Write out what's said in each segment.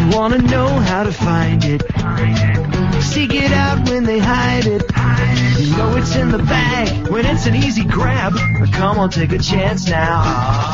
They wanna know how to find it. Seek it out when they hide it. You know it's in the bag when it's an easy grab. Come on, take a chance now.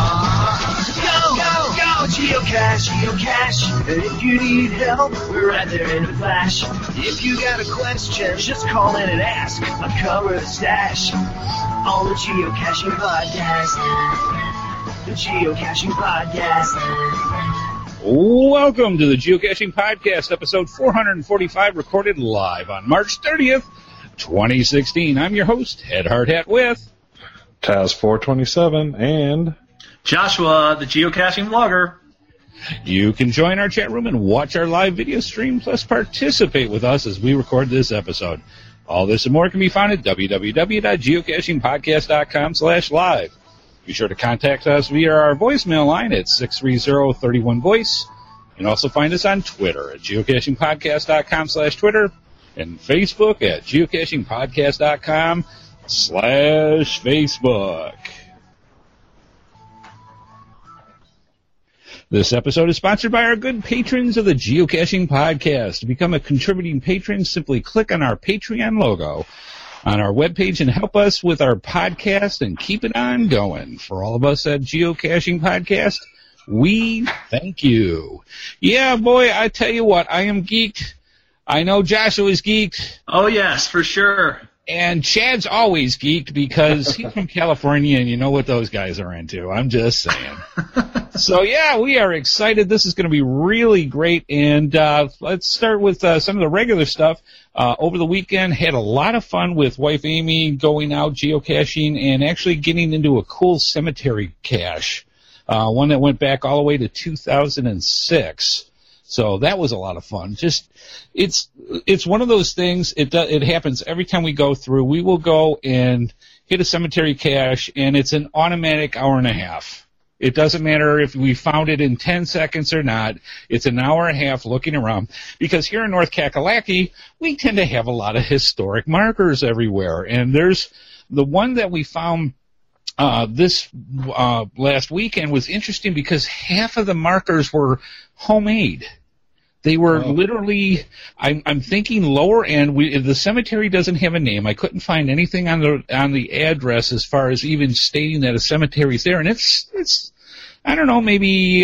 Go, geocache, geocache. And if you need help, we're right there in a flash. If you got a question, just call in and ask. Uncover the stash on the Geocaching Podcast. The Geocaching Podcast. Welcome to the Geocaching Podcast, episode 445, recorded live on March 30th, 2016. I'm your host, Ed Hardhat, with Taz427 and Joshua, the geocaching vlogger. You can join our chat room and watch our live video stream, plus participate with us as we record this episode. All this and more can be found at www.geocachingpodcast.com/live. Be sure to contact us via our voicemail line at 630-31-VOICE. You can also find us on Twitter at geocachingpodcast.com/Twitter and Facebook at geocachingpodcast.com/Facebook. This episode is sponsored by our good patrons of the Geocaching Podcast. To become a contributing patron, simply click on our Patreon logo on our webpage and help us with our podcast and keep it on going. For all of us at Geocaching Podcast, we thank you. Yeah, boy, I tell you what, I am geeked. I know Joshua is geeked. Oh, yes, for sure. And Chad's always geeked because he's from California, and you know what those guys are into. I'm just saying. So, yeah, we are excited. This is going to be really great. And let's start with some of the regular stuff. Over the weekend, had a lot of fun with wife Amy going out geocaching and actually getting into a cool cemetery cache, one that went back all the way to 2006. So that was a lot of fun. Just it's one of those things. It happens every time we go through. We will go and hit a cemetery cache, and it's an automatic hour and a half. It doesn't matter if we found it in 10 seconds or not. It's an hour and a half looking around. Because here in North Kakalaki, we tend to have a lot of historic markers everywhere. And there's the one that we found this last weekend was interesting because half of the markers were homemade. They were literally, I'm thinking lower end. The cemetery doesn't have a name. I couldn't find anything on the address as far as even stating that a cemetery is there. And it's I don't know, maybe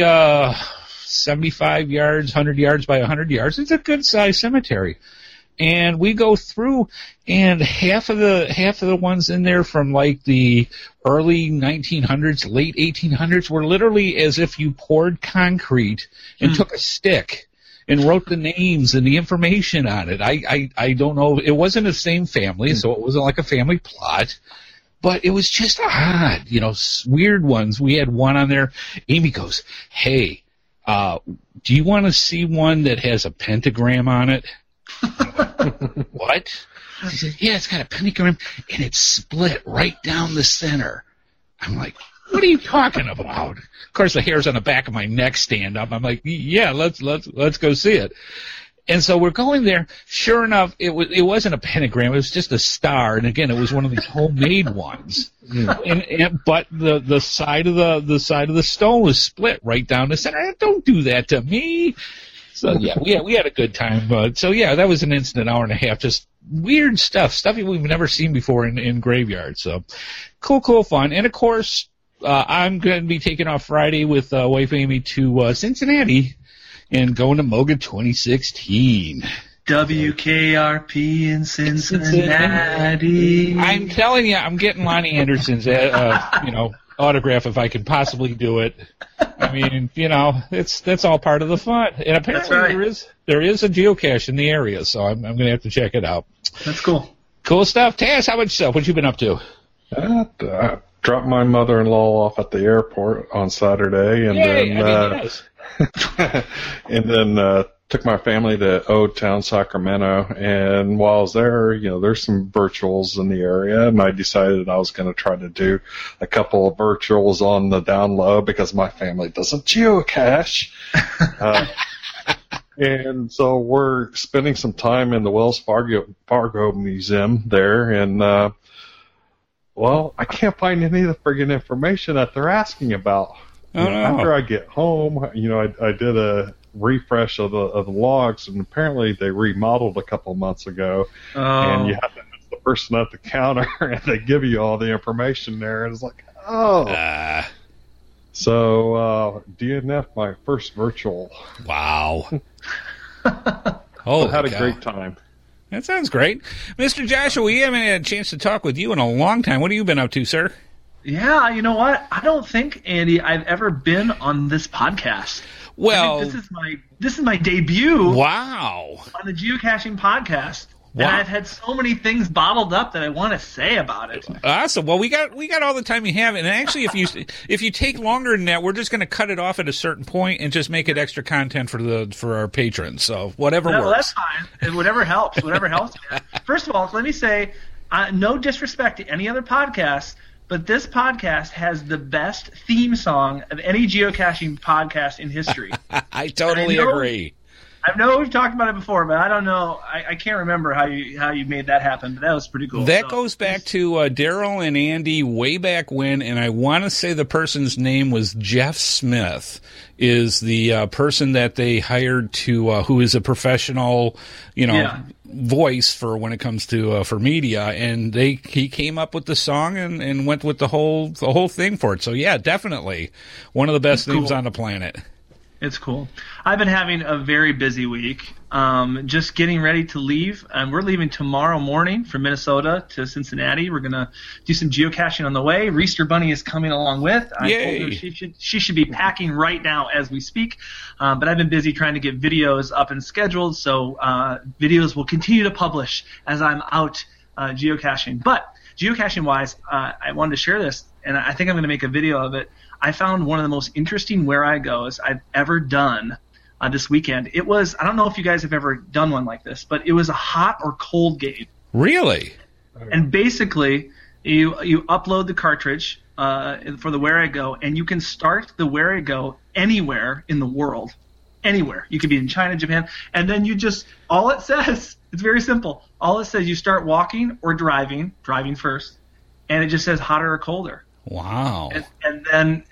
75 yards, 100 yards by 100 yards. It's a good sized cemetery. And we go through, and half of the ones in there from like the early 1900s, late 1800s were literally as if you poured concrete and took a stick and wrote the names and the information on it. I don't know. It wasn't the same family, so it wasn't like a family plot. But it was just odd, weird ones. We had one on there. Amy goes, "Hey, do you want to see one that has a pentagram on it?" What? She said, "Yeah, it's got a pentagram, and it's split right down the center." I'm like, "What are you talking about?" Of course, the hairs on the back of my neck stand up. I'm like, "Yeah, let's go see it." And so we're going there. Sure enough, it wasn't a pentagram. It was just a star. And again, it was one of these homemade ones. But the side of the stone was split right down the center. Don't do that to me. So yeah, we had a good time. So yeah, that was an instant hour and a half. Just weird stuff we've never seen before in graveyards. So cool fun. And of course, I'm going to be taking off Friday with wife Amy to Cincinnati and going to MOGA 2016. WKRP in Cincinnati. I'm telling you, I'm getting Lonnie Anderson's autograph if I can possibly do it. I mean, that's all part of the fun. And apparently there is a geocache in the area, so I'm going to have to check it out. That's cool. Cool stuff. Taz, how about yourself? What you been up to? I dropped my mother-in-law off at the airport on Saturday, and then took my family to Old Town, Sacramento, and while I was there, there's some virtuals in the area, and I decided I was going to try to do a couple of virtuals on the down low because my family doesn't geocache. And so we're spending some time in the Wells Fargo Museum there, and I can't find any of the friggin' information that they're asking about. After I get home, I did a refresh of the logs, and apparently they remodeled a couple months ago, and you have to ask the person at the counter, and they give you all the information there, and it's like, oh. So DNF, my first virtual. Wow. I had a great time. That sounds great. Mr. Joshua, we haven't had a chance to talk with you in a long time. What have you been up to, sir? Yeah, you know what? I don't think, Andy, I've ever been on this podcast. Well, this is my debut. Wow. On the geocaching podcast. Wow. And I've had so many things bottled up that I want to say about it. Awesome. Well, we got all the time you have, and actually, if you take longer than that, we're just going to cut it off at a certain point and just make it extra content for our patrons. So whatever works. That's fine. And whatever helps. Whatever helps. Man. First of all, let me say, no disrespect to any other podcast, but this podcast has the best theme song of any geocaching podcast in history. I totally agree. I know we've talked about it before, but I don't know. I can't remember how you made that happen, but that was pretty cool. That goes back to Daryl and Andy way back when, and I want to say the person's name was Jeff Smith, is the person that they hired to, who is a professional, voice for when it comes to for media, and he came up with the song and went with the whole thing for it. So yeah, definitely one of the best themes on the planet. It's cool. I've been having a very busy week. Just getting ready to leave. We're leaving tomorrow morning from Minnesota to Cincinnati. We're going to do some geocaching on the way. Reester Bunny is coming along with. I told her she should be packing right now as we speak. But I've been busy trying to get videos up and scheduled, so videos will continue to publish as I'm out geocaching. But geocaching-wise, I wanted to share this, and I think I'm going to make a video of it. I found one of the most interesting Where I Goes I've ever done this weekend. It was, I don't know if you guys have ever done one like this, but it was a hot or cold game. Really? And basically, you upload the cartridge for the Where I Go, and you can start the Where I Go anywhere in the world. Anywhere. You could be in China, Japan, and then you just, all it says, it's very simple. All it says, you start walking or driving first, and it just says hotter or colder. Wow. And then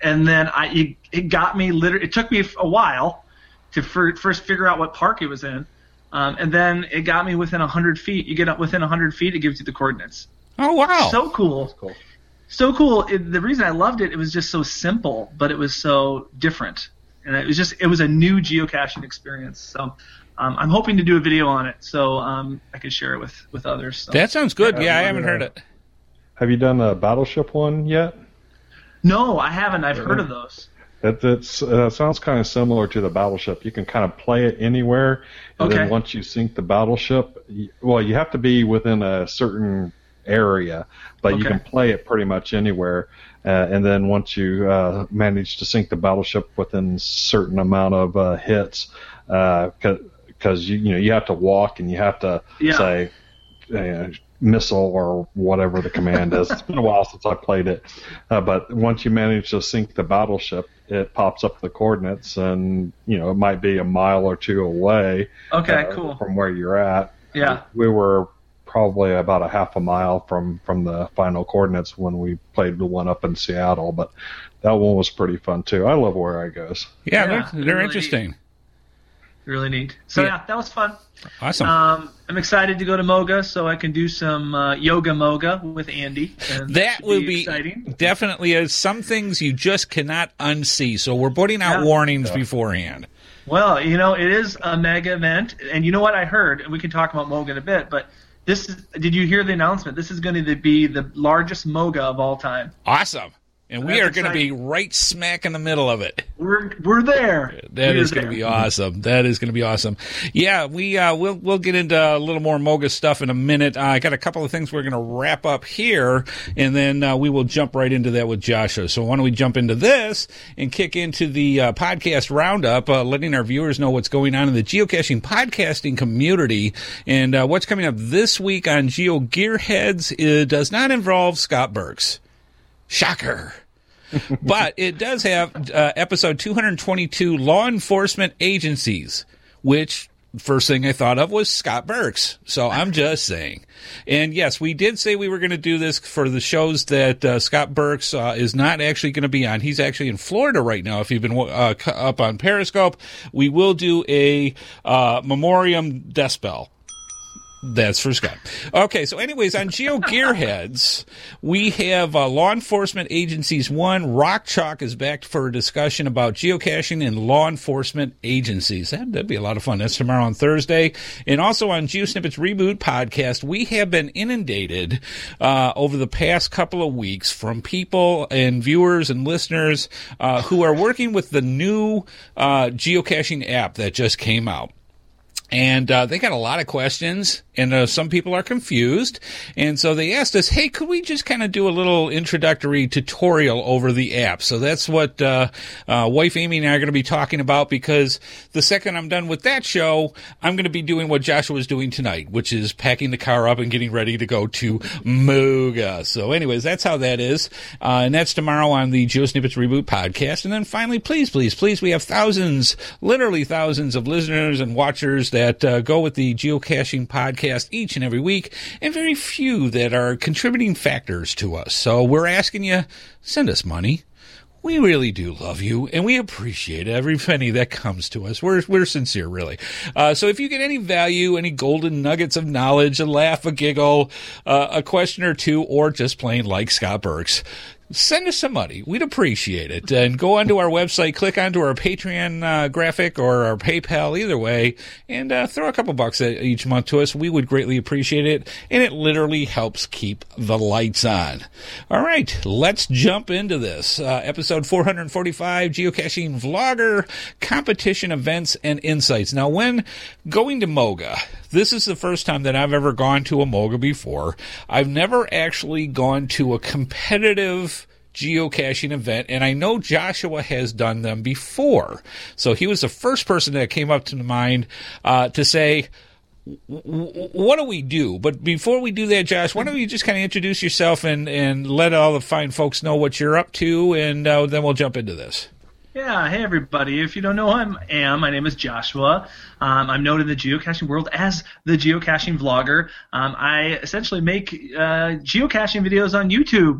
it got me literally. It took me a while to first figure out what park it was in, and then it got me within 100 feet. You get up within 100 feet, it gives you the coordinates. Oh wow! So cool. That's cool. So cool. The reason I loved it was just so simple, but it was so different, and it was a new geocaching experience. So I'm hoping to do a video on it, so I can share it with others. So. That sounds good. Yeah, I haven't heard it. Have you done a Battleship one yet? No, I haven't. I've heard of those. That sounds kind of similar to the Battleship. You can kind of play it anywhere, and then once you sink the Battleship, you have to be within a certain area, but you can play it pretty much anywhere. And then once you manage to sink the Battleship within a certain amount of hits, because you have to walk and you have to say missile or whatever the command is. It's been a while since I played it, but once you manage to sink the Battleship, it pops up the coordinates, and it might be a mile or two away. Cool. From where you're at. Yeah, we were probably about a half a mile from the final coordinates when we played the one up in Seattle, but that one was pretty fun too. I love Where I Goes. Yeah, they're really interesting. Really neat. So that was fun. Awesome. I'm excited to go to Moga so I can do some yoga Moga with Andy. And that will be exciting. Definitely. Some things you just cannot unsee. So we're putting out warnings beforehand. Well, it is a mega event, and you know what I heard, and we can talk about Moga in a bit, but did you hear the announcement? This is going to be the largest Moga of all time. Awesome. And we are going to be right smack in the middle of it. We're there. That is going to be awesome. That is going to be awesome. Yeah, we'll get into a little more Moga stuff in a minute. I got a couple of things we're going to wrap up here, and then we will jump right into that with Joshua. So why don't we jump into this and kick into the podcast roundup, letting our viewers know what's going on in the geocaching podcasting community. And what's coming up this week on Geo Gearheads does not involve Scott Burks. Shocker. But it does have episode 222, Law Enforcement Agencies, which first thing I thought of was Scott Burks. So I'm just saying. And yes, we did say we were going to do this for the shows that Scott Burks is not actually going to be on. He's actually in Florida right now. If you've been up on Periscope, we will do a Memoriam Decibel. That's for Scott. Okay, so anyways, on Geo Gearheads, we have Law Enforcement Agencies 1. Rock Chalk is back for a discussion about geocaching and law enforcement agencies. That'd be a lot of fun. That's tomorrow on Thursday. And also on GeoSnippets Reboot podcast, we have been inundated over the past couple of weeks from people and viewers and listeners who are working with the new geocaching app that just came out. And they got a lot of questions, and some people are confused. And so they asked us, hey, could we just kind of do a little introductory tutorial over the app? So that's what wife Amy and I are going to be talking about, because the second I'm done with that show, I'm going to be doing what Joshua is doing tonight, which is packing the car up and getting ready to go to Moga. So anyways, that's how that is. And that's tomorrow on the GeoSnippets Reboot podcast. And then finally, please, we have thousands, literally thousands of listeners and watchers that go with the geocaching podcast each and every week, and very few that are contributing factors to us. So we're asking you, send us money. We really do love you, and we appreciate every penny that comes to us. We're sincere, really. So if you get any value, any golden nuggets of knowledge, a laugh, a giggle, a question or two, or just plain like Scott Burks, send us some money. We'd appreciate it. And go onto our website, click onto our Patreon graphic or our PayPal, either way, and throw a couple bucks each month to us. We would greatly appreciate it, and it literally helps keep the lights on. All right, let's jump into this. Episode 445, Geocaching Vlogger, Competition Events and Insights. Now, when going to Moga, this is the first time that I've ever gone to a Moga before. I've never actually gone to a competitive geocaching event, and I know Joshua has done them before. So he was the first person that came up to mind to say, what do we do? But before we do that, Josh, why don't you just kind of introduce yourself and let all the fine folks know what you're up to, and then we'll jump into this. Yeah, hey everybody. If you don't know who I am, my name is Joshua. I'm known in the geocaching world as the geocaching vlogger. I essentially make geocaching videos on YouTube.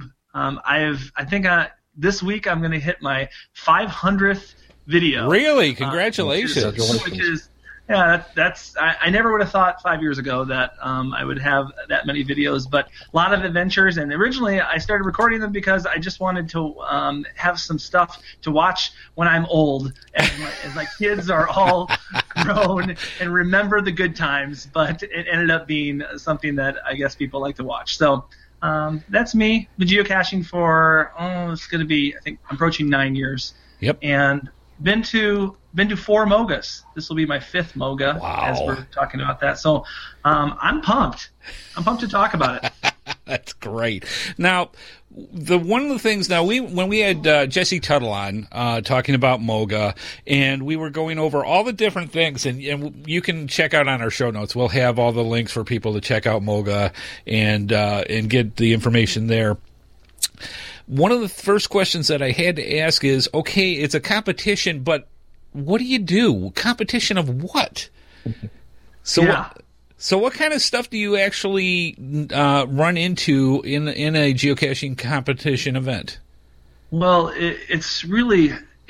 I think this week I'm going to hit my 500th video. Really? Congratulations. Which is, yeah, I never would have thought 5 years ago that I would have that many videos, but a lot of adventures. And originally I started recording them because I just wanted to have some stuff to watch when I'm old, as my kids are all grown and remember the good times. But it ended up being something that I guess people like to watch. So that's me. Been geocaching for it's going to be, I think, I'm approaching 9 years. Yep. And been to 4 Mogas. This will be my 5th Moga. Wow. As we're talking about that. So I'm pumped. I'm pumped to talk about it. That's great. Now, one of the things now when we had Jesse Tuttle on talking about Moga, and we were going over all the different things, and you can check out on our show notes. We'll have all the links for people to check out Moga and get the information there. One of the first questions that I had to ask is, okay, it's a competition, but what do you do? Competition of what? So yeah. So what kind of stuff do you actually run into in a geocaching competition event? Well, it's really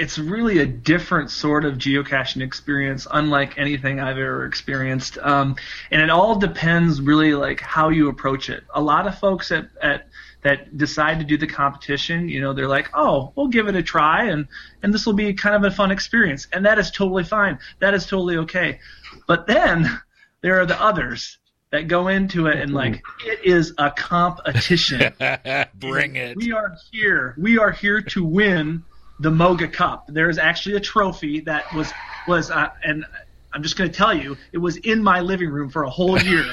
a different sort of geocaching experience, unlike anything I've ever experienced. And it all depends really like how you approach it. A lot of folks that decide to do the competition, they're like, oh, we'll give it a try, and this will be kind of a fun experience. And that is totally fine. That is totally okay. But then there are the others that go into it and like, it is a competition. Bring it. We are here to win the Moga Cup. There is actually a trophy that was and I'm just going to tell you, it was in my living room for a whole year.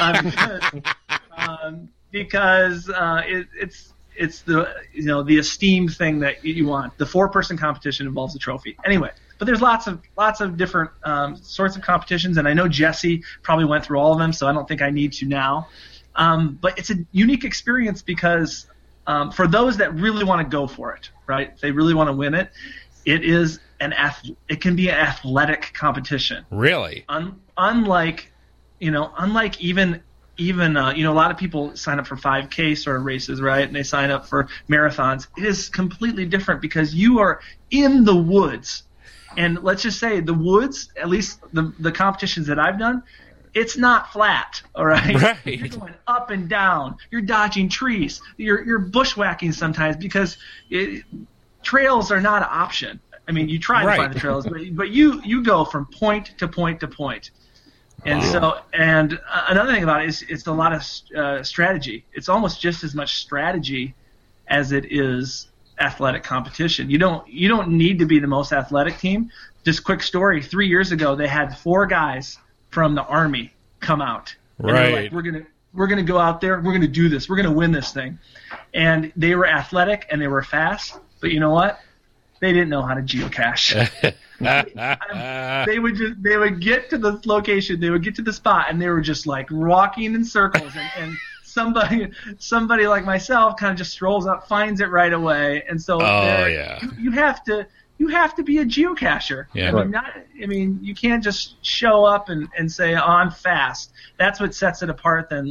Because it's the esteemed thing that you want. The 4-person competition involves a trophy. Anyway, but there's lots of different sorts of competitions, and I know Jesse probably went through all of them, so I don't think I need to now. But it's a unique experience because for those that really want to go for it, right? If they really want to win it, it is an athletic competition. Really? Unlike even a lot of people sign up for 5K sort of races, right? And they sign up for marathons. It is completely different because you are in the woods. And let's just say the woods, at least the competitions that I've done, it's not flat, all right? Right. You're going up and down. You're dodging trees. You're bushwhacking sometimes because trails are not an option. I mean, you try to find the trails, but you go from point to point to point. And and another thing about it is it's a lot of strategy. It's almost just as much strategy as it is athletic competition. You don't need to be the most athletic team. Just quick story, 3 years ago they had 4 guys from the Army come out. And right. They're like, we're gonna go out there, we're gonna do this, we're gonna win this thing. And they were athletic and they were fast, but you know what? They didn't know how to geocache. They would get to the location, they would get to the spot, and they were just like walking in circles. And somebody like myself kind of just strolls up, finds it right away. And so you have to be a geocacher. Yeah. I mean, you can't just show up and say, "Oh, I'm fast." That's what sets it apart. Then,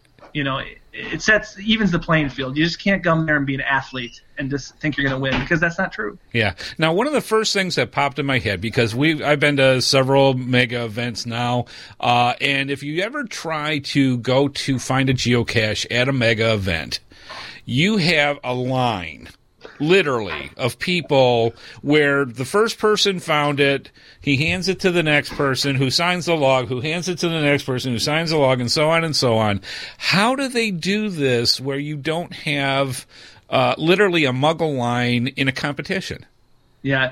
it evens the playing field. You just can't come there and be an athlete and just think you're going to win, because that's not true. Yeah. Now, one of the first things that popped in my head, because I've been to several mega events now, and if you ever try to go to find a geocache at a mega event, you have a line, literally, of people where the first person found it, he hands it to the next person who signs the log, who hands it to the next person who signs the log, and so on and so on. How do they do this where you don't have literally a muggle line in a competition? Yeah,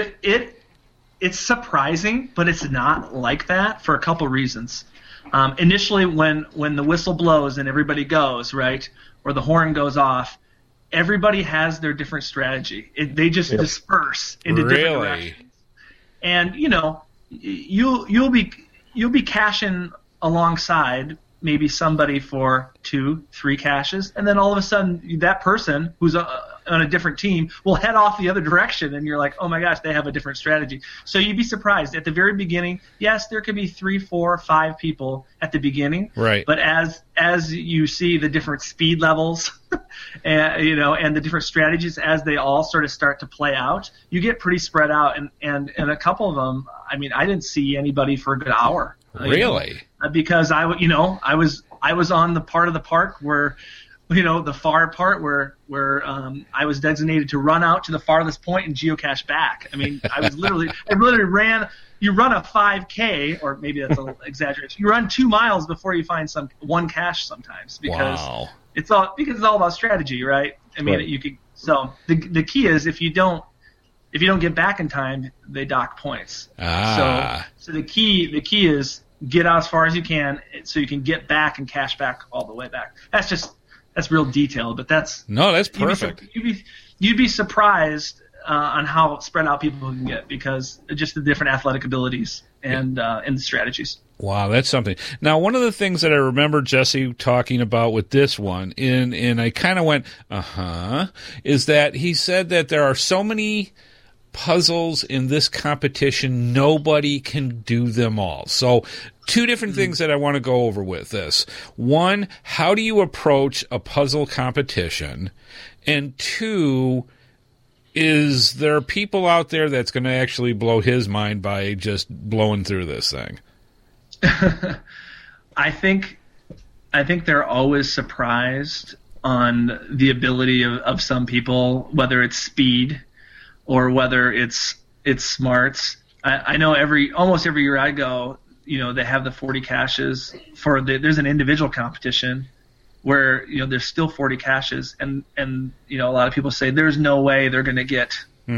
it's surprising, but it's not like that for a couple reasons. Initially, when the whistle blows and everybody goes, right, or the horn goes off, everybody has their different strategy. They just disperse into different directions. And you'll be caching alongside maybe somebody for 2-3 caches, and then all of a sudden that person who's on a different team will head off the other direction, and you're like, oh my gosh, they have a different strategy. So you'd be surprised at the very beginning. Yes, there could be 3, 4, 5 people at the beginning, right? But as you see the different speed levels, and the different strategies as they all sort of start to play out, you get pretty spread out. And a couple of them, I mean, I didn't see anybody for a good hour. Really? Because I was on the part of the park where, the far part where I was designated to run out to the farthest point and geocache back. I mean, I literally ran. You run a 5K, or maybe that's an exaggeration. You run 2 miles before you find one cache sometimes, because it's all about strategy, right? I mean, you could. So the key is if you don't get back in time, they dock points. So the key is get out as far as you can so you can get back and cache back all the way back. That's real detailed, but that's perfect. You'd be surprised on how spread out people can get, because just the different athletic abilities and the strategies. Wow, that's something. Now, one of the things that I remember Jesse talking about with this one, and I kind of went, is that he said that there are so many puzzles in this competition, nobody can do them all. So 2 different things that I want to go over with this. 1, how do you approach a puzzle competition? And 2, is there people out there that's going to actually blow his mind by just blowing through this thing? I think they're always surprised on the ability of some people, whether it's speed or whether it's smarts. I know almost every year I go, they have the 40 caches there's an individual competition where there's still 40 caches, and a lot of people say there's no way they're going to get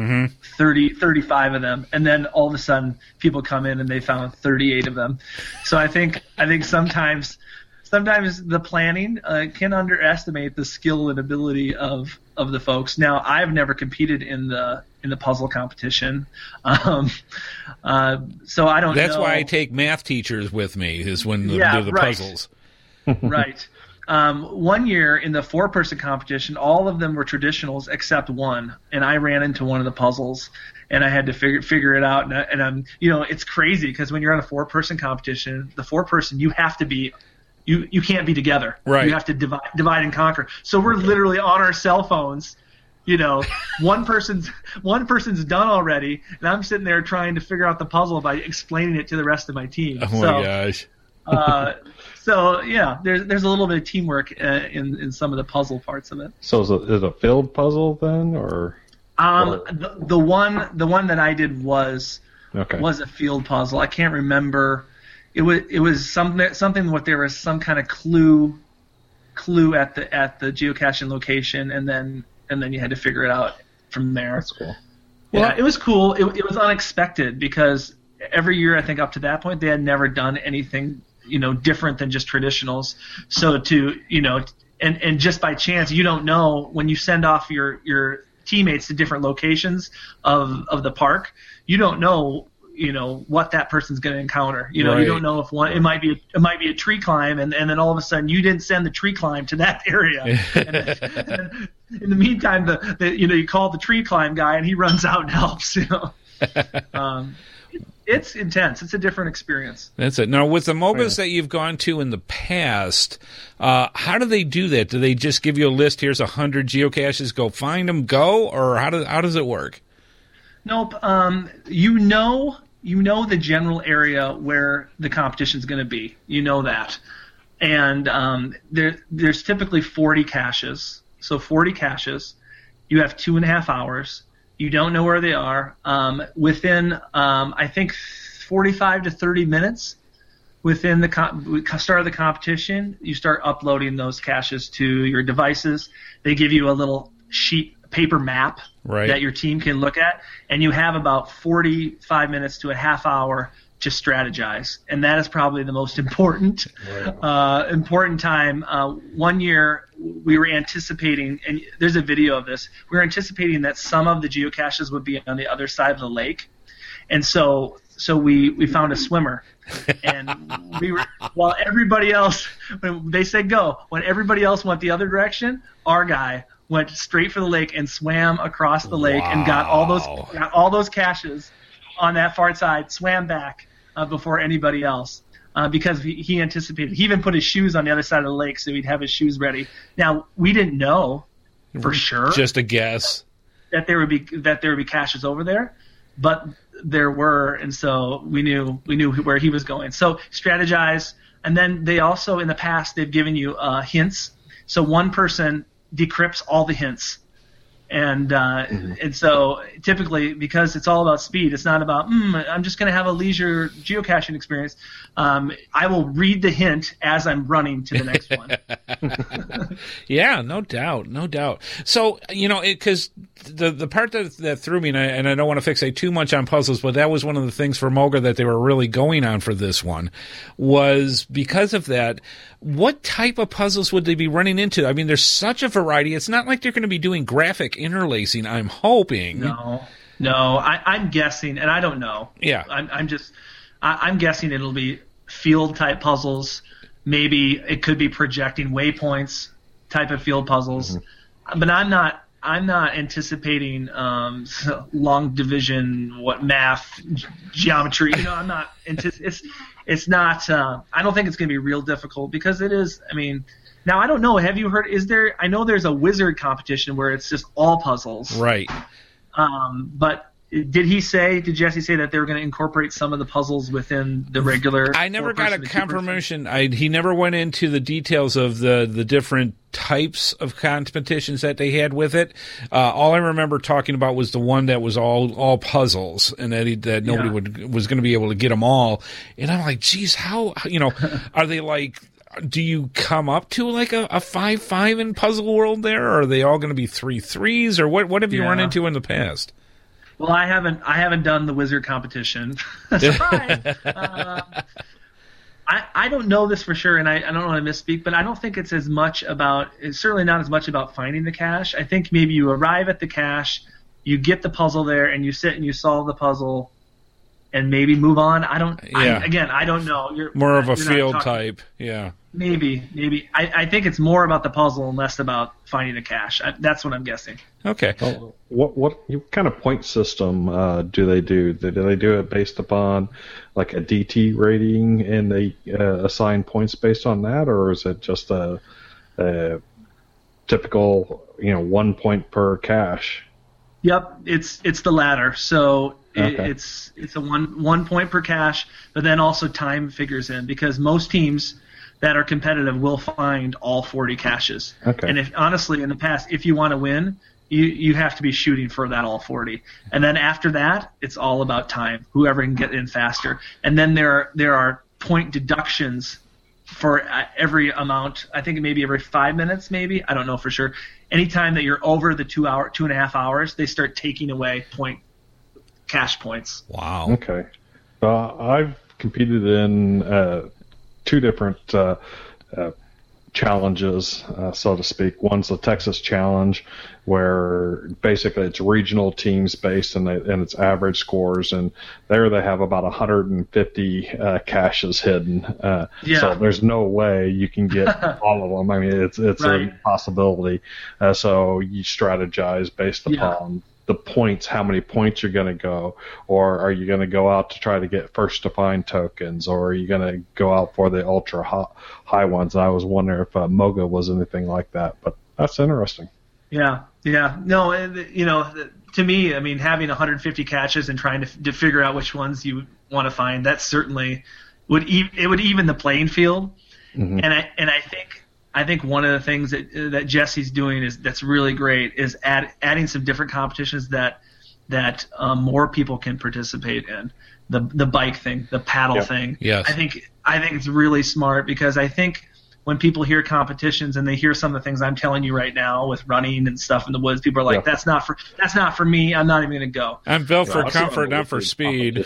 35 of them, and then all of a sudden people come in and they found 38 of them. So I think sometimes the planning can underestimate the skill and ability of the folks. Now, I've never competed in the puzzle competition, so I don't know. That's why I take math teachers with me, is when they do the puzzles. Right. One year in the 4-person competition, all of them were traditionals except one, and I ran into one of the puzzles, and I had to figure it out. And I'm, it's crazy because when you're on a 4-person competition, the 4-person you have to be. You can't be together. Right. You have to divide and conquer. So we're literally on our cell phones. One person's done already, and I'm sitting there trying to figure out the puzzle by explaining it to the rest of my team. Oh my gosh. So yeah, there's a little bit of teamwork in some of the puzzle parts of it. So is it a field puzzle then, or? The one that I did was a field puzzle. I can't remember. It was something what there was some kind of clue at the geocaching location, and then you had to figure it out from there. That's cool. Yeah, it was cool. It was unexpected because every year I think up to that point they had never done anything different than just traditionals. So and just by chance you don't know when you send off your teammates to different locations of the park, you don't know what that person's going to encounter. You don't know if it might be a tree climb, and then all of a sudden you didn't send the tree climb to that area. And then in the meantime, you call the tree climb guy and he runs out and helps. It's intense. It's a different experience. That's it. Now, with the MOBAs that you've gone to in the past, how do they do that? Do they just give you a list? Here's 100 geocaches. Go find them. Go, or how does it work? Nope. You know the general area where the competition's going to be. You know that. And there's typically 40 caches. So 40 caches. You have 2.5 hours. You don't know where they are. Within, I think, 45 to 30 minutes within the start of the competition, you start uploading those caches to your devices. They give you a little paper map that your team can look at, and you have about 45 minutes to a half hour to strategize, and that is probably the most important time. One year we were anticipating, and there's a video of this, we were anticipating that some of the geocaches would be on the other side of the lake, and so we found a swimmer, and we were, while everybody else, when they said go, when everybody else went the other direction, our guy went straight for the lake and swam across the lake and got all those caches on that far side, swam back before anybody else because he anticipated. He even put his shoes on the other side of the lake so he'd have his shoes ready. Now, we didn't know for sure. Just a guess. That there would be caches over there, but there were, and so we knew where he was going. So strategize, and then they also in the past they've given you hints. So one person decrypts all the hints, and so typically because it's all about speed, it's not about I'm just going to have a leisure geocaching experience. I will read the hint as I'm running to the next one. Yeah, no doubt. So because the part that threw me, and I don't want to fixate too much on puzzles, but that was one of the things for Moga that they were really going on for this one, was because of that. What type of puzzles would they be running into? I mean, there's such a variety. It's not like they're going to be doing graphic interlacing, I'm hoping. No, I'm guessing, and I don't know. Yeah. I'm guessing it'll be field type puzzles. Maybe it could be projecting waypoints type of field puzzles. Mm-hmm. But I'm not anticipating long division, math, geometry. I'm not. It's not. I don't think it's going to be real difficult because it is. I mean, now I don't know. Have you heard? Is there? I know there's a wizard competition where it's just all puzzles. Right. But did Jesse say that they were going to incorporate some of the puzzles within the regular? I never got a confirmation. He never went into the details of the different types of competitions that they had with it. All I remember talking about was the one that was all puzzles, and that nobody was going to be able to get them all. And I'm like, geez, how are they like? Do you come up to like a 5-5 in Puzzle World there, or are they all going to be 3-3s, or what have you run into in the past? Well, I haven't done the wizard competition. Surprise! I don't know this for sure, and I don't want to misspeak, but I don't think it's certainly not as much about finding the cache. I think maybe you arrive at the cache, you get the puzzle there, and you sit and you solve the puzzle, and maybe move on. I don't. Yeah. I don't know. You're More of a you're not field talking- type. Yeah. Maybe. I think it's more about the puzzle and less about finding a cache. That's what I'm guessing. Okay. Well, what kind of point system do they do? Do they do it based upon like a DT rating and they assign points based on that, or is it just a typical 1 point per cache? Yep, it's the latter. So Okay. it's a one point per cache, but then also time figures in because most teams that are competitive will find all 40 caches. Okay. And if honestly, in the past, if you want to win, you have to be shooting for that all 40. And then after that, it's all about time. Whoever can get in faster. And then there are point deductions for every amount. I think maybe every 5 minutes, maybe. I don't know for sure. Anytime that you're over the 2.5 hours, they start taking away cache points. Wow. Okay. I've competed in two different challenges, so to speak. One's the Texas Challenge, where basically it's regional teams based and it's average scores, and there they have about 150 caches hidden. So there's no way you can get all of them. I mean, it's Right. a impossibility. So you strategize based upon the points, how many points you're going to go, or are you going to go out to try to get first to find tokens, or are you going to go out for the ultra high ones? And I was wondering if Moga was anything like that, but that's interesting. Yeah. No, to me, I mean, having 150 caches and trying to figure out which ones you want to find, that certainly would even the playing field. Mm-hmm. And I think one of the things that Jesse's doing that's really great is adding some different competitions that more people can participate in. The bike thing, the paddle thing. Yes. I think it's really smart because I think when people hear competitions and they hear some of the things I'm telling you right now with running and stuff in the woods, people are like, that's not for me. I'm not even going to go. I'm built for Well, comfort, not for speed.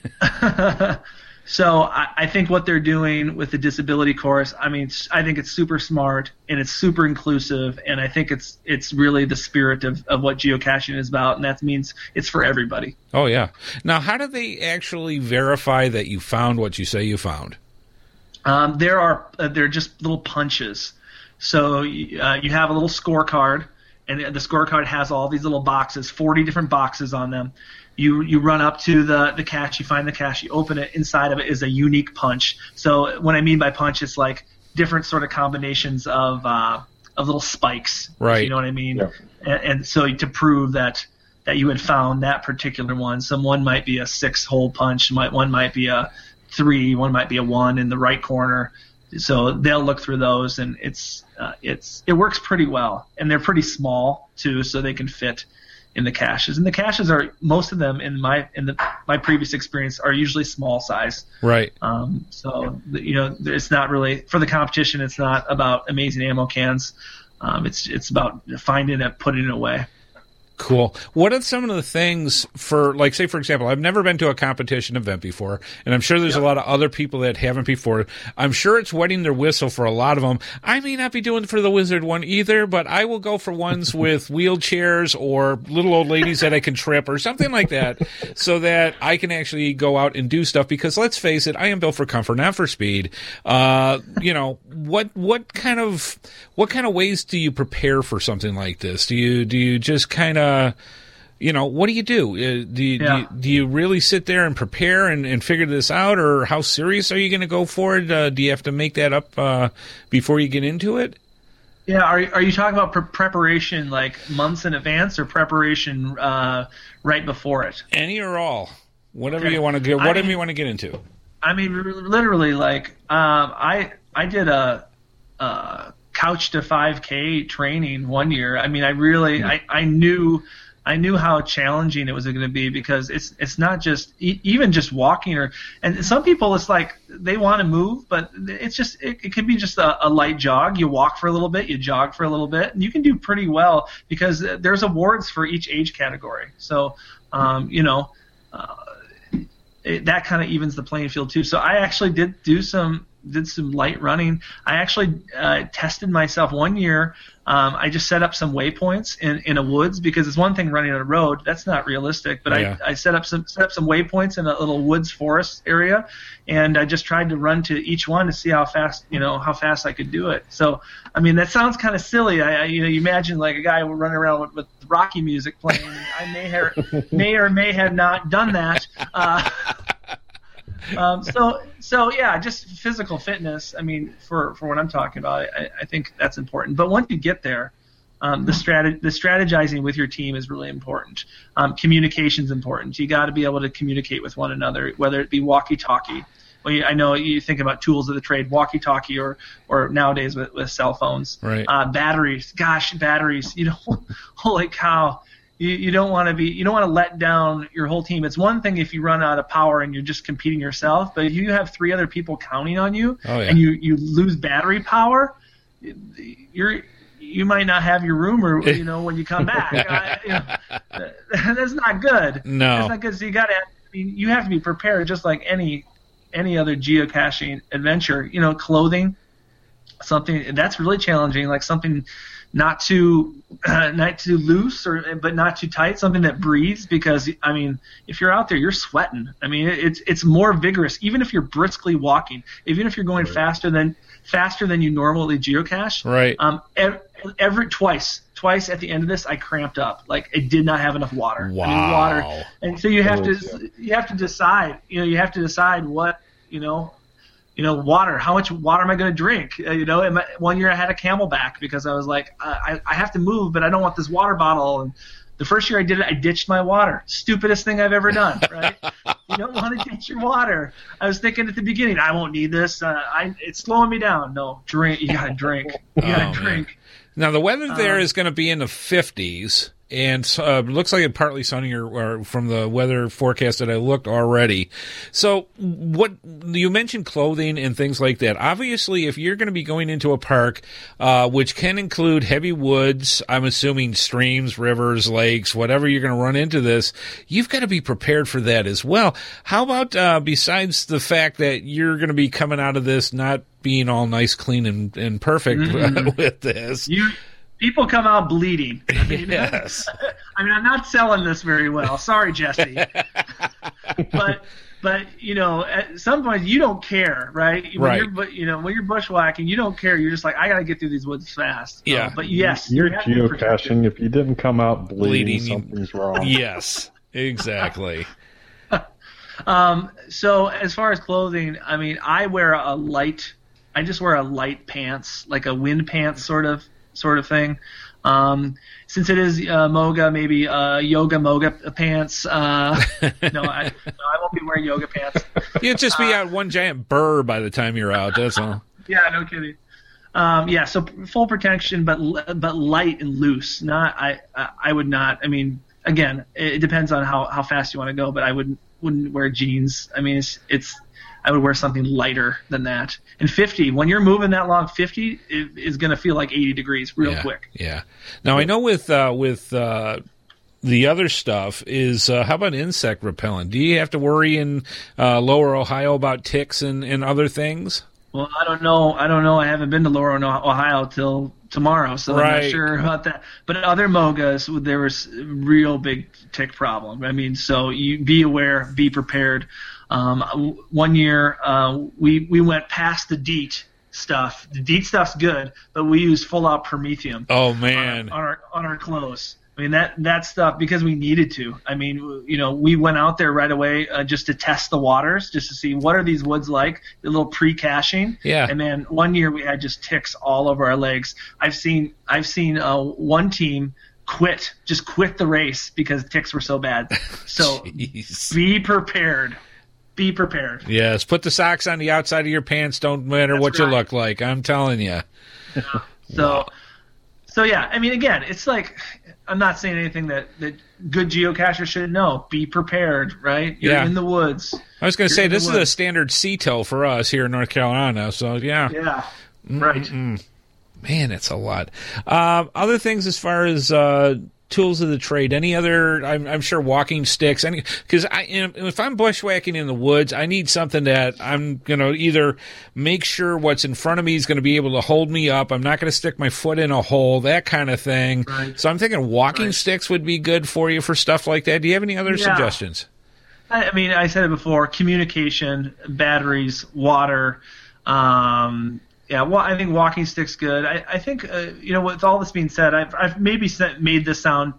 So I think what they're doing with the disability course, I mean, I think it's super smart and it's super inclusive, and I think it's really the spirit of what geocaching is about, and that means it's for everybody. Oh, yeah. Now, how do they actually verify that you found what you say you found? They're just little punches. So you have a little scorecard, and the scorecard has all these little boxes, 40 different boxes on them. You run up to the cache, you find the cache, you open it. Inside of it is a unique punch. So what I mean by punch is like different sort of combinations of little spikes. Right. If you know what I mean? Yeah. And so to prove that you had found that particular one, one might be a 6-hole punch, one might be a 3, one might be a 1 in the right corner. So they'll look through those, and it works pretty well, and they're pretty small too, so they can fit in the caches. And the caches are, most of them in my previous experience, are usually small size. Right. So it's not really for the competition. It's not about amazing ammo cans. It's about finding it, putting it away. Cool. What are some of the things for, like, say, for example, I've never been to a competition event before, and I'm sure there's a lot of other people that haven't before. I'm sure it's wetting their whistle for a lot of them. I may not be doing it for the Wizard one either, but I will go for ones with wheelchairs or little old ladies that I can trip or something like that, so that I can actually go out and do stuff, because let's face it, I am built for comfort, not for speed. What kind of ways do you prepare for something like this? Do you just kind of, what do you do? Do you really sit there and prepare and figure this out, or how serious are you going to go for it? Do you have to make that up before you get into it? Yeah, are you talking about preparation like months in advance, or preparation right before it? Any or all, whatever Okay. you want to get, whatever you want to get into. I mean, literally, like I did a couch to 5K training one year. I mean, I knew how challenging it was going to be, because it's not just even just walking, and some people, it's like they want to move, but it's just it can be just a light jog. You walk for a little bit, you jog for a little bit, and you can do pretty well, because there's awards for each age category. So that kind of evens the playing field too. So I actually did do some did some light running. I actually tested myself one year. I just set up some waypoints in a woods, because it's one thing running on a road, that's not realistic. But I set up some waypoints in a little woods forest area, and I just tried to run to each one to see how fast I could do it. So I mean, that sounds kind of silly. You imagine like a guy running around with Rocky music playing. I may or may have not done that. So yeah, just physical fitness. I mean, for what I'm talking about, I think that's important. But once you get there, the strategizing with your team is really important. Communication's important. You got to be able to communicate with one another, whether it be walkie-talkie. Well, I know you think about tools of the trade, walkie-talkie, or nowadays with cell phones. Right. Batteries. Gosh, batteries. Holy cow. You don't want to let down your whole team. It's one thing if you run out of power and you're just competing yourself, but if you have 3 other people counting on you, and you lose battery power, you might not have your room, or when you come back. That's not good. No, that's not good. So you have to be prepared, just like any other geocaching adventure. Clothing, something that's really challenging, like something not too loose but not too tight, something that breathes, because I mean, if you're out there, you're sweating. I mean, it's more vigorous, even if you're briskly walking, even if you're going faster than you normally geocache. Right. Twice at the end of this, I cramped up. Like, I did not have enough water. Wow. I mean, water. And so you have to decide. You have to decide what water. How much water am I going to drink? One year I had a Camelback because I was like, I have to move, but I don't want this water bottle. And the first year I did it, I ditched my water. Stupidest thing I've ever done, right? You don't want to ditch your water. I was thinking at the beginning, I won't need this. It's slowing me down. No, drink. You got to drink. You got to drink. Man. Now, the weather there is going to be in the 50s. And it looks like it's partly sunny or from the weather forecast that I looked already. So what you mentioned, clothing and things like that. Obviously, if you're going to be going into a park, which can include heavy woods, I'm assuming streams, rivers, lakes, whatever you're going to run into this, you've got to be prepared for that as well. How about besides the fact that you're going to be coming out of this not being all nice, clean, and perfect with this? People come out bleeding. Yes. I mean, I'm not selling this very well. Sorry, Jesse. but at some point you don't care, right? Right. When you're bushwhacking, you don't care. You're just like, I got to get through these woods fast. Yeah. But yes, you're geocaching. If you didn't come out bleeding, something's wrong. Yes, exactly. So as far as clothing, I mean, I just wear a light pants, like a wind pants sort of thing. Since it is Moga, maybe yoga Moga pants. No, I won't be wearing yoga pants. You'll just be out one giant burr by the time you're out. That's all. Yeah, no kidding. So full protection, but light and loose. I would not. I mean, again, it depends on how fast you want to go, but I wouldn't wear jeans. I mean, I would wear something lighter than that. And 50, when you're moving that long, 50 is going to feel like 80 degrees real quick. Yeah. Now, I know with the other stuff is, how about insect repellent? Do you have to worry in Lower Ohio about ticks and other things? Well, I don't know. I haven't been to Lower Ohio till tomorrow, so right. I'm not sure about that. But other Mogas, there was a real big tick problem. I mean, so you be aware, be prepared. One year, we went past the DEET stuff. The DEET stuff's good, but we used full out Promethium. Oh man, on our clothes. I mean that stuff, because we needed to. I mean, we went out there right away just to test the waters, just to see what are these woods like, a little pre-caching. Yeah. And man, one year we had just ticks all over our legs. I've seen one team quit the race because ticks were so bad. So Jeez. Be prepared. Be prepared. Yes, put the socks on the outside of your pants. Don't matter That's what right. you look like. I'm telling you. Yeah. So yeah, I mean, again, it's like, I'm not saying anything that good geocachers should know. Be prepared, right? You're in the woods. I was going to say, this is a standard CTO for us here in North Carolina, so yeah. Yeah, right. Man, it's a lot. Other things as far as tools of the trade? Any other? I'm sure walking sticks. Because if I'm bushwhacking in the woods, I need something that I'm going to either make sure what's in front of me is going to be able to hold me up. I'm not going to stick my foot in a hole, that kind of thing. Right. So I'm thinking walking sticks would be good for you for stuff like that. Do you have any other suggestions? I mean, I said it before: communication, batteries, water. I think walking stick's good. I think with all this being said, I've maybe made this sound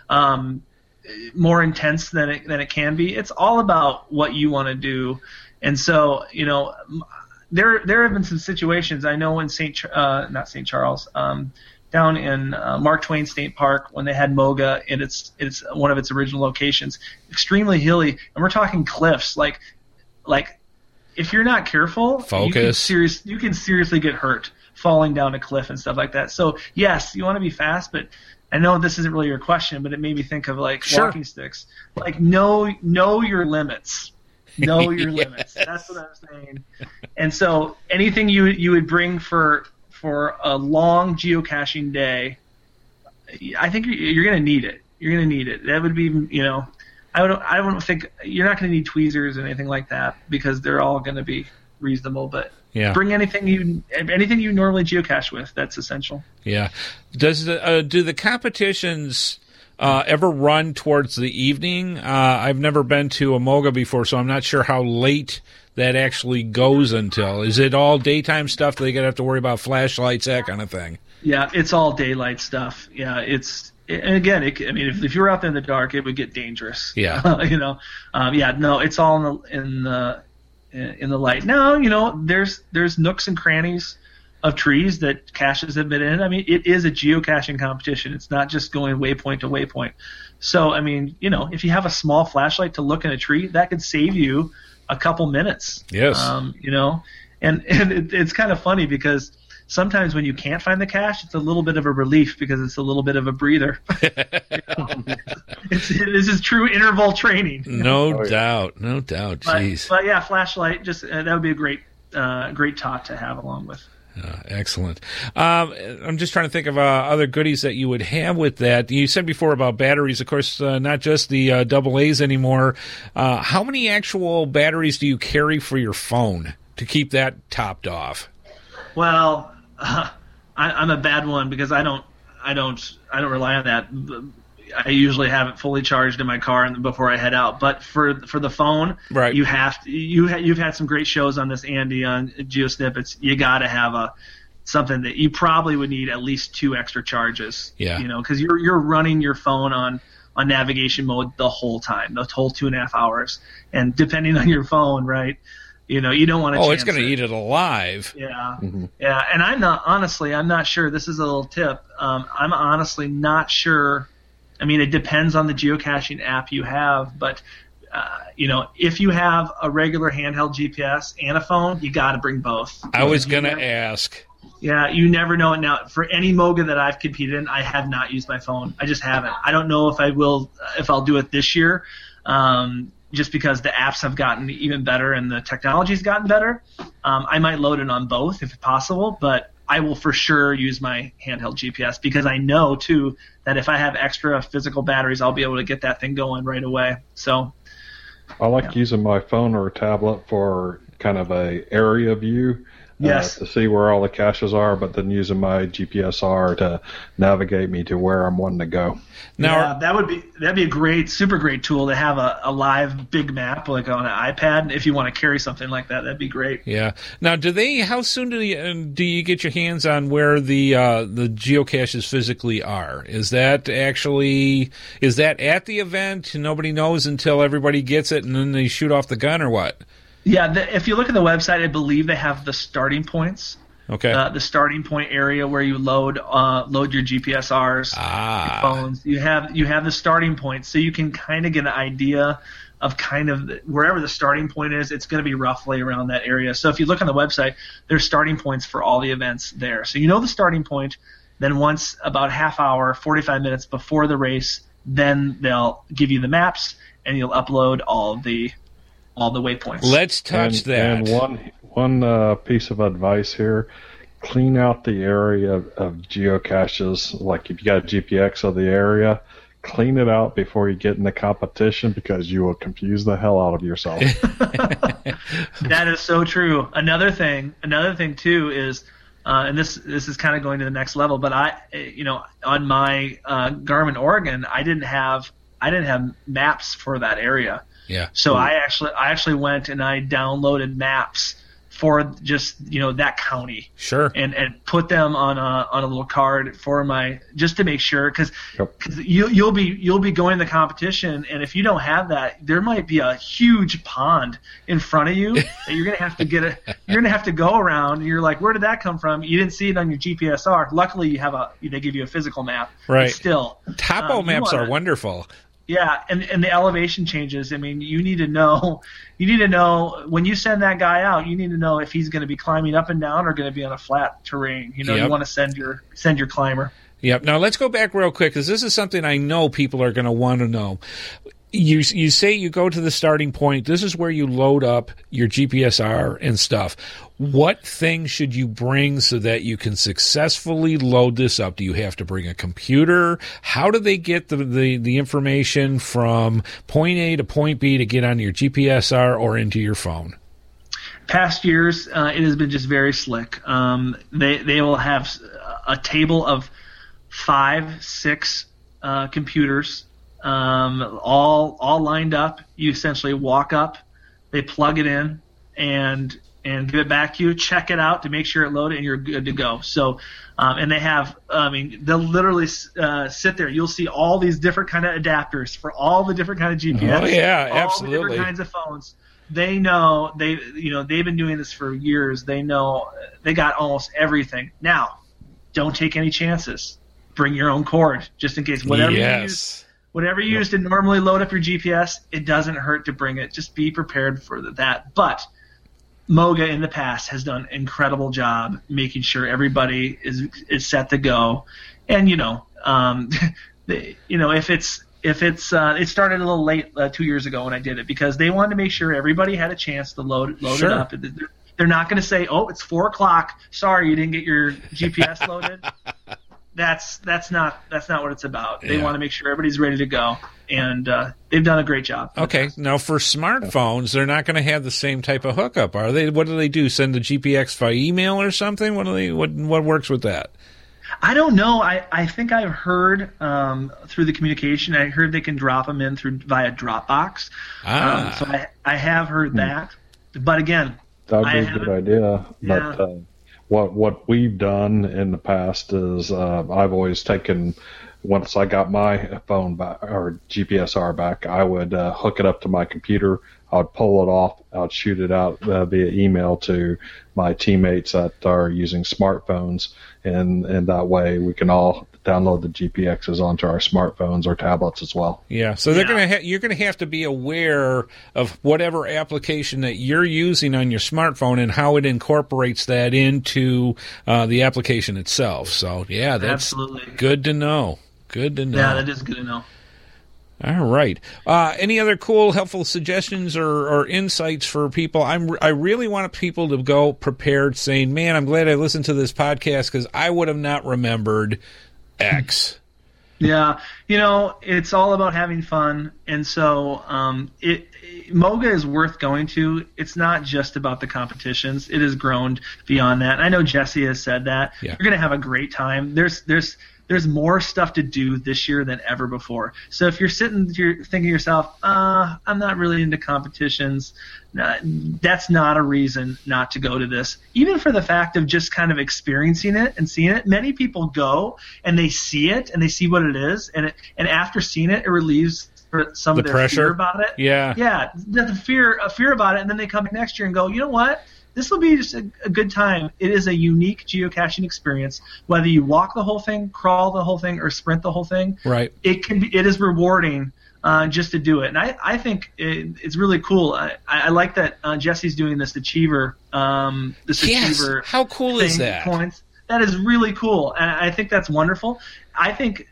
more intense than it can be. It's all about what you want to do, and so there have been some situations I know in not St. Charles, down in Mark Twain State Park when they had Moga in it's one of its original locations, extremely hilly, and we're talking cliffs like. If you're not careful, focus. You can seriously get hurt falling down a cliff and stuff like that. So yes, you want to be fast, but I know this isn't really your question, but it made me think of walking sticks. Like know your limits. Know your limits. That's what I'm saying. And so anything you would bring for a long geocaching day, I think you're going to need it. You're going to need it. That would be I don't think you're not going to need tweezers or anything like that because they're all going to be reasonable. But bring anything you normally geocache with. That's essential. Yeah. Do the competitions ever run towards the evening? I've never been to a Moga before, so I'm not sure how late that actually goes until. Is it all daytime stuff? Do they have to worry about flashlights, that kind of thing? Yeah, it's all daylight stuff. Yeah, and again, if you were out there in the dark, it would get dangerous. Yeah. No, it's all in the light. Now, there's nooks and crannies of trees that caches have been in. I mean, it is a geocaching competition. It's not just going waypoint to waypoint. So, if you have a small flashlight to look in a tree, that could save you a couple minutes. Yes. And it's kind of funny because sometimes when you can't find the cache, it's a little bit of a relief because it's a little bit of a breather. This is true interval training. No doubt. Jeez. But yeah, flashlight, that would be a great tot to have along with. Excellent. I'm just trying to think of other goodies that you would have with that. You said before about batteries, of course, not just the AA's anymore. How many actual batteries do you carry for your phone to keep that topped off? Well, I'm a bad one because I don't rely on that. I usually have it fully charged in my car before I head out. But for the phone, right, you've had some great shows on this, Andy, on GeoSnippets. You got to have something that you probably would need at least 2 extra charges. Yeah, because you're running your phone on navigation mode the whole time, the whole 2.5 hours, and depending on your phone, right. You don't want to. Oh, it's going to eat it alive. Yeah, yeah. And I'm not sure. This is a little tip. I'm honestly not sure. It depends on the geocaching app you have, but if you have a regular handheld GPS and a phone, you got to bring both. I was going to ask. Yeah, you never know. Now, for any Moga that I've competed in, I have not used my phone. I just haven't. I don't know if I'll do it this year. Just because the apps have gotten even better and the technology's gotten better. I might load it on both if possible, but I will for sure use my handheld GPS because I know, too, that if I have extra physical batteries, I'll be able to get that thing going right away. So, I like using my phone or a tablet for kind of a area view. Yes. To see where all the caches are, but then using my GPSR to navigate me to where I'm wanting to go. Now, that'd be a great, super great tool to have a live big map like on an iPad. If you want to carry something like that, that'd be great. Yeah. Now, how soon do you get your hands on where the geocaches physically are? Is that at the event? Nobody knows until everybody gets it, and then they shoot off the gun, or what? Yeah, if you look at the website, I believe they have the starting points. Okay. The starting point area where you load your GPSRs, your phones. You have the starting point, so you can kind of get an idea of kind of wherever the starting point is. It's going to be roughly around that area. So if you look on the website, there's starting points for all the events there. So you know the starting point. Then once about half hour, 45 minutes before the race, then they'll give you the maps and you'll upload all the waypoints. Let's touch that. And one piece of advice here: clean out the area of geocaches. Like if you got a GPX of the area, clean it out before you get in the competition because you will confuse the hell out of yourself. That is so true. Another thing too is, and this is kind of going to the next level, but on my Garmin Oregon, I didn't have maps for that area. Yeah. So I actually went and I downloaded maps for just that county. Sure. And put them on a little card for just to make sure, because you'll be going to the competition, and if you don't have that, there might be a huge pond in front of you that you're gonna have to go around. And you're like, where did that come from? You didn't see it on your GPSR. Luckily, they give you a physical map. Right. But still, topo maps are wonderful. Yeah, and the elevation changes. I mean, you need to know when you send that guy out. You need to know if he's going to be climbing up and down or going to be on a flat terrain. You want to send your climber. Yep. Now let's go back real quick, because this is something I know people are going to want to know. You say you go to the starting point. This is where you load up your GPSR and stuff. What things should you bring so that you can successfully load this up? Do you have to bring a computer? How do they get the information from point A to point B to get on your GPSR or into your phone? Past years, it has been just very slick. They will have a table of 5-6 computers, all lined up. You essentially walk up, they plug it in, and give it back to you. Check it out to make sure it loaded, and you're good to go. So, and they have, they'll literally sit there. You'll see all these different kind of adapters for all the different kind of GPS. Oh yeah, all absolutely. the different kinds of phones. They know they've been doing this for years. They know they got almost everything. Now, don't take any chances. Bring your own cord just in case. Whatever you use to normally load up your GPS, it doesn't hurt to bring it. Just be prepared for that. But Moga in the past has done an incredible job making sure everybody is set to go. And if it started a little late 2 years ago when I did it, because they wanted to make sure everybody had a chance to load Sure. it up. They're not going to say, "Oh, it's 4:00. Sorry, you didn't get your GPS loaded." That's not what it's about. They want to make sure everybody's ready to go, and they've done a great job. Okay, now for smartphones, they're not going to have the same type of hookup, are they? What do they do? Send the GPX via email or something? What works with that? I don't know. I think I've heard through the communication. I heard they can drop them in via Dropbox. So I have heard that. But again, that'd be a good idea. Yeah. But what we've done in the past is I've always taken, once I got my phone back or GPSR back, I would hook it up to my computer. I would pull it off. I would shoot it out via email to my teammates that are using smartphones, and that way we can all download the GPXs onto our smartphones or tablets as well. Yeah, so you're going to have to be aware of whatever application that you're using on your smartphone and how it incorporates that into the application itself. So, yeah, that's absolutely good to know. Good to know. Yeah, that is good to know. All right. Any other cool, helpful suggestions or insights for people? I really want people to go prepared saying, man, I'm glad I listened to this podcast because I would have not remembered X. Yeah, it's all about having fun, and so Moga is worth going to. It's not just about the competitions; it has grown beyond that. And I know Jesse has said that. Yeah. You're going to have a great time. There's more stuff to do this year than ever before. So if you're thinking to yourself, I'm not really into competitions, that's not a reason not to go to this. Even for the fact of just kind of experiencing it and seeing it. Many people go and they see it and they see what it is, and after seeing it, it relieves some of their pressure. fear about it. Yeah, the fear about it, and then they come back next year and go, you know what? This will be just a good time. It is a unique geocaching experience. Whether you walk the whole thing, crawl the whole thing, or sprint the whole thing, right? It is rewarding just to do it. And I think it's really cool. I like that Jesse's doing this Achiever. Achiever. How cool is that? Points. That is really cool, and I think that's wonderful. I think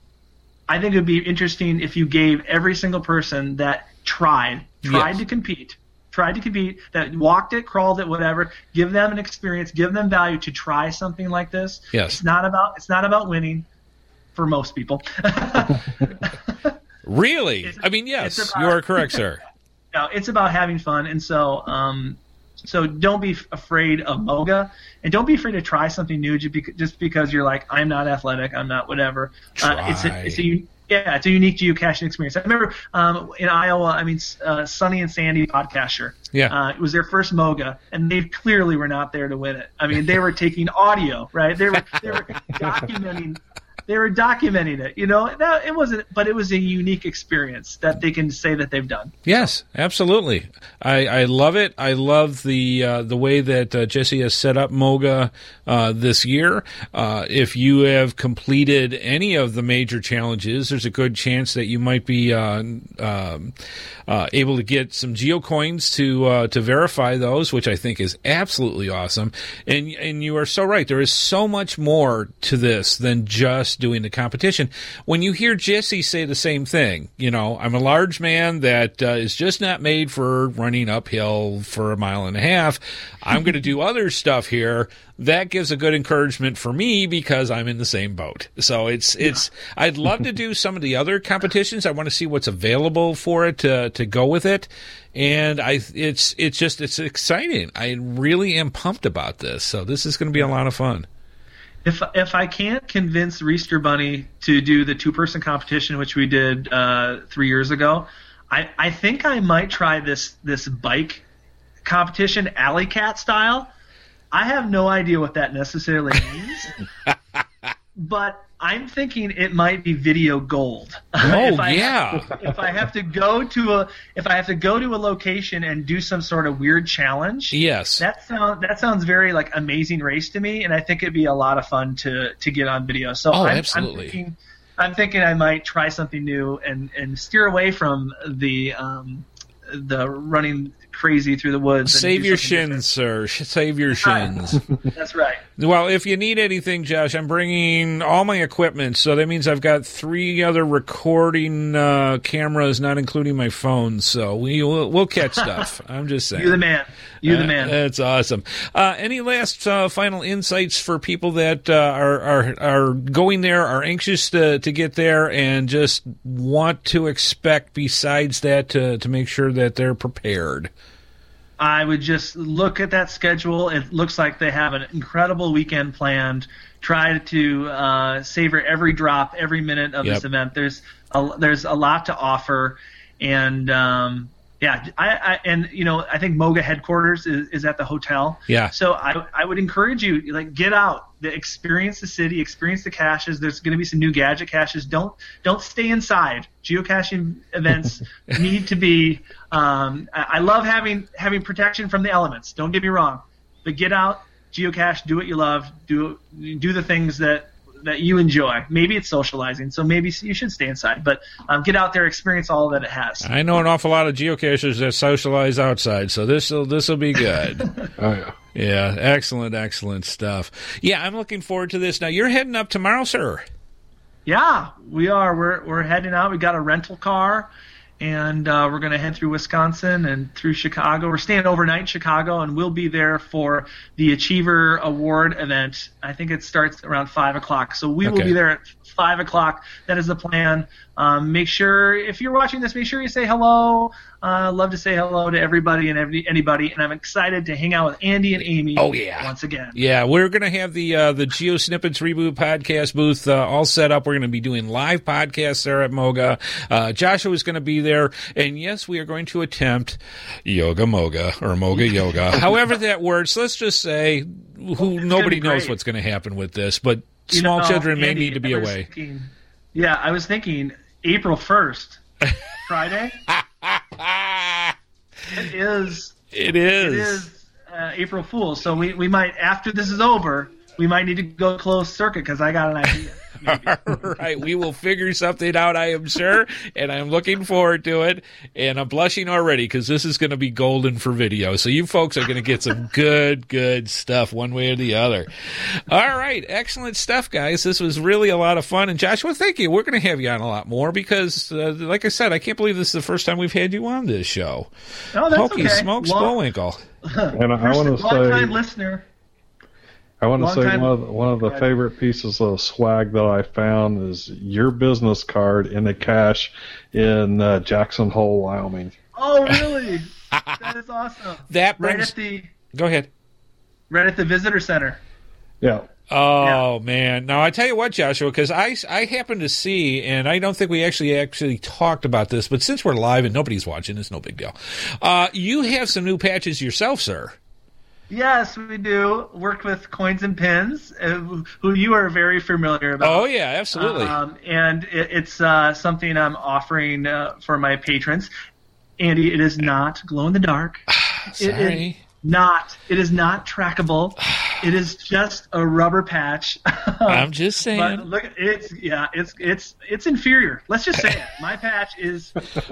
it would be interesting if you gave every single person that tried to compete tried to compete, that walked it, crawled it, whatever. Give them an experience, give them value to try something like this. Yes. It's not about winning for most people. Really? I mean, yes, you are correct, sir. No, it's about having fun, and so don't be afraid of MOGA, and don't be afraid to try something new just because you're like, I'm not athletic, I'm not whatever. It's a unique geocaching experience. I remember in Iowa, Sunny and Sandy Podcaster. Yeah. It was their first MOGA, and they clearly were not there to win it. I mean, they were taking audio, right? They were documenting. They were documenting it, it wasn't, but it was a unique experience that they can say that they've done. Yes, absolutely. I love it. I love the way that Jesse has set up MOGA this year. If you have completed any of the major challenges, there's a good chance that you might be able to get some geocoins to verify those, which I think is absolutely awesome. And you are so right. There is so much more to this than just doing the competition. When you hear Jesse say the same thing, I'm a large man that is just not made for running uphill for a mile and a half. I'm going to do other stuff here. That gives a good encouragement for me because I'm in the same boat. So I'd love to do some of the other competitions. I want to see what's available for it to go with it. And it's exciting. I really am pumped about this. So this is going to be a lot of fun. If I can't convince Reister Bunny to do the 2-person competition, which we did 3 years ago, I think I might try this bike competition, Alley Cat style. I have no idea what that necessarily means, but I'm thinking it might be video gold. Oh, if I have to go to a location and do some sort of weird challenge, yes, that sounds very like Amazing Race to me, and I think it'd be a lot of fun to get on video. So absolutely. I'm thinking I might try something new and steer away from the running crazy through the woods. Save your shins, sir. Save your shins. That's right. Well, if you need anything, Josh, I'm bringing all my equipment, so that means I've got 3 other recording cameras, not including my phone, so we'll catch stuff. I'm just saying. You're the man. You're the man. That's awesome. Any last final insights for people that are going there, are anxious to get there, and just want to expect besides that to make sure that they're prepared? I would just look at that schedule. It looks like they have an incredible weekend planned. Try to savor every drop, every minute of this event. There's a lot to offer, and I think MOGA headquarters is at the hotel. Yeah. So I would encourage you, get out, experience the city, experience the caches. There's going to be some new gadget caches. Don't stay inside. Geocaching events need to be. I love having protection from the elements. Don't get me wrong, but get out, geocache, do what you love, do the things that you enjoy. Maybe it's socializing, so maybe you should stay inside. But get out there, experience all that it has. I know an awful lot of geocachers that socialize outside, so this will be good. Oh yeah. Yeah, excellent stuff. Yeah, I'm looking forward to this. Now you're heading up tomorrow, sir. Yeah, we are. We're heading out. We got a rental car, and we're going to head through Wisconsin and through Chicago. We're staying overnight in Chicago, and we'll be there for the Achiever Award event. I think it starts around 5 o'clock. So we will be there at 5 o'clock. That is the plan. Make sure, if you're watching this, make sure you say hello. Love to say hello to everybody and anybody, and I'm excited to hang out with Andy and Amy once again. Yeah, we're going to have the Geo Snippets Reboot podcast booth all set up. We're going to be doing live podcasts there at MOGA. Joshua is going to be there, and yes, we are going to attempt Yoga MOGA or MOGA Yoga. However that works, let's just say nobody knows what's going to happen with this, but small children may need to be away. I was thinking April 1st, Friday. It is April Fool's, so we might, after this is over, we might need to go closed circuit because I got an idea. maybe. All right, we will figure something out, I am sure, and I'm looking forward to it. And I'm blushing already because this is going to be golden for video. So you folks are going to get some good stuff one way or the other. All right, excellent stuff, guys. This was really a lot of fun. And Joshua, thank you. We're going to have you on a lot more because, like I said, I can't believe this is the first time we've had you on this show. Oh, that's Hokey okay. smokes, Bullwinkle. And I want to long-time say, listener. one of the favorite pieces of swag that I found is your business card in the cache in Jackson Hole, Wyoming. Oh, really? That is awesome. That Right brings. at the Go ahead. visitor center. Yeah. Oh, man. Now, I tell you what, Joshua, because I happened to see, and I don't think we actually talked about this, but since we're live and nobody's watching, it's no big deal. You have some new patches yourself, sir. Yes, we do. Worked with Coins and Pins, who you are very familiar about. Oh, yeah, absolutely. And it's something I'm offering for my patrons. Andy, it is not glow in the dark. Sorry. It is not trackable. It is just a rubber patch. I'm just saying. But look, it's inferior. Let's just say it. My patch is.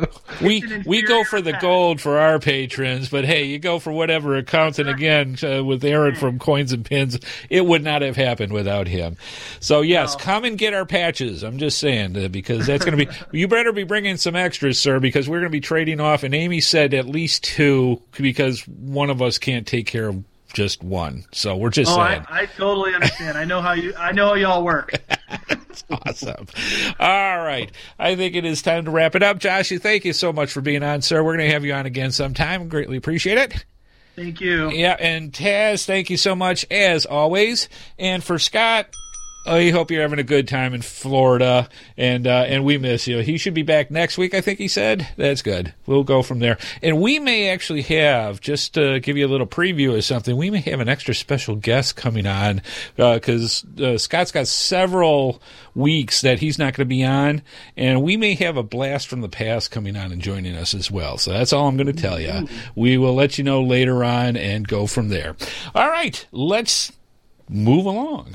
We go for the gold for our patrons, but hey, you go for whatever accounts. And again, with Aaron from Coins and Pins, it would not have happened without him. So yes, come and get our patches. I'm just saying because that's going to be. You better be bringing some extras, sir, because we're going to be trading off. And Amy said at least 2 because one of us can't take care of just one. So we're just saying. I totally understand. I know how y'all work. That's awesome. All right. I think it is time to wrap it up. Josh, thank you so much for being on, sir. We're going to have you on again sometime. Greatly appreciate it. Thank you. Yeah, and Taz, thank you so much as always. And for Scott, I hope you're having a good time in Florida, and we miss you. He should be back next week, I think he said. That's good. We'll go from there. And we may actually have, just to give you a little preview of something, we may have an extra special guest coming on because Scott's got several weeks that he's not going to be on, and we may have a blast from the past coming on and joining us as well. So that's all I'm going to tell you. We will let you know later on and go from there. All right, let's move along.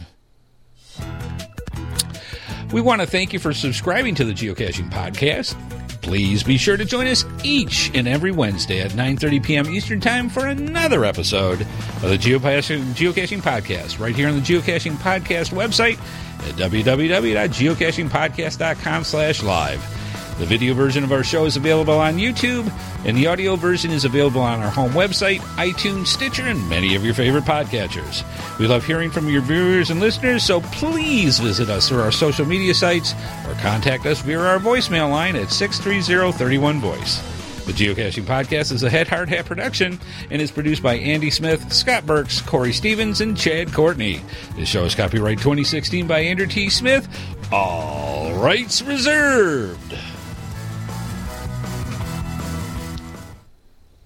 We want to thank you for subscribing to the Geocaching Podcast. Please be sure to join us each and every Wednesday at 9:30 p.m. Eastern Time for another episode of the Geocaching Podcast right here on the Geocaching Podcast website at www.geocachingpodcast.com/live. The video version of our show is available on YouTube, and the audio version is available on our home website, iTunes, Stitcher, and many of your favorite podcatchers. We love hearing from your viewers and listeners, so please visit us through our social media sites or contact us via our voicemail line at 630-31-VOICE. The Geocaching Podcast is a Head Hard Hat production and is produced by Andy Smith, Scott Burks, Corey Stevens, and Chad Courtney. This show is copyright 2016 by Andrew T. Smith. All rights reserved.